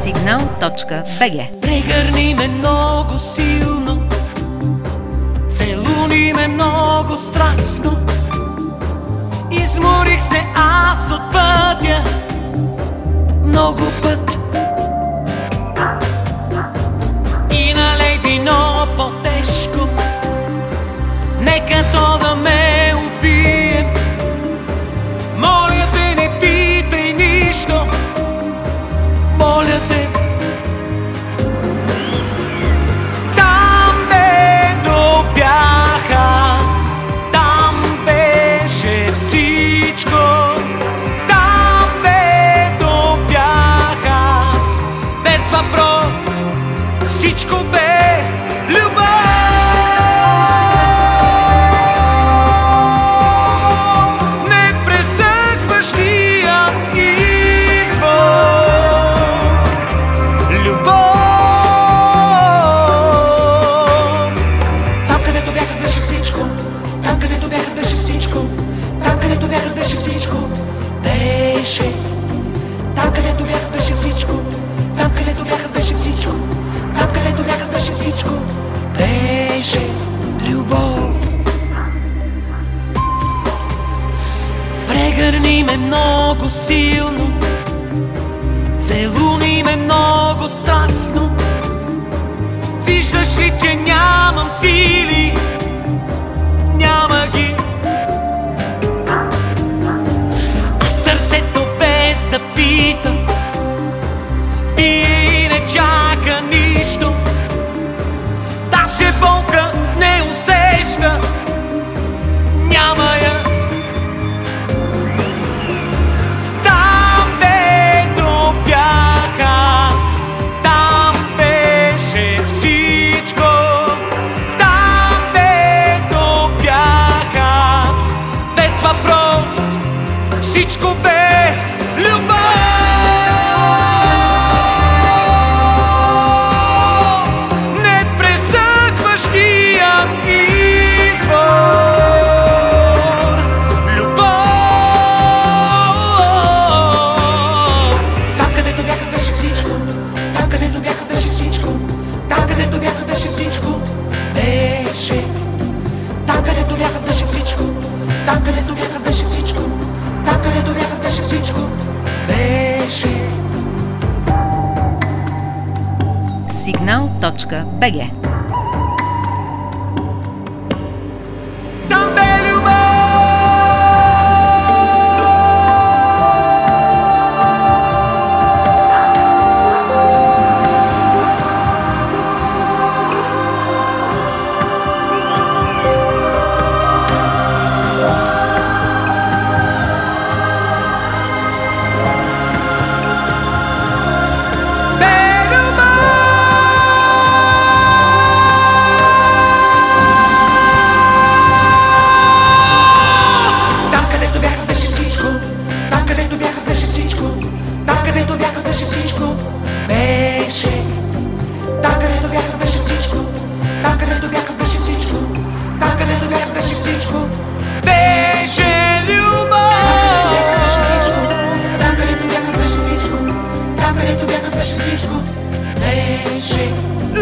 Signal.bg. Прегърни ме много силно, целуни ме много страстно. Изморих се аз от пътя много път. И налей вино по-тежко, нека то да ме убие. Моля те, не питай нищо, моля те. Там ме добях аз, там беше всичко. Там ме добях аз, без въпрос, всичко бе любов. Непресъхващия извор, любов. Там където бях, аз беше всичко. Там където бях, аз беше всичко. Там където бях, аз беше всичко. Беше. Там където бях, аз беше всичко. Там където бях, аз беше всичко. Там където бях, аз беше всичко. Беше любов. Прегърни ме много силно, целуни ме много страстно. Виждаш ли, че нямам сили? Няма ги. А сърцето без да пита бие и не чака нищо. Даже болка не усеща, няма я. Там ме добях аз, там беше всичко. Там ме добях аз, без въпрос, всичко бе любов. Непресъхващия извор, любов. Там където бях, аз беше всичко. Там където бях, аз беше всичко. Там където бях, аз беше всичко. Беше. Там където бях, аз беше всичко. Там където бях, аз беше всичко. Там където бях, аз беше всичко. Беше. Signal.bg. Там бе любов. Беше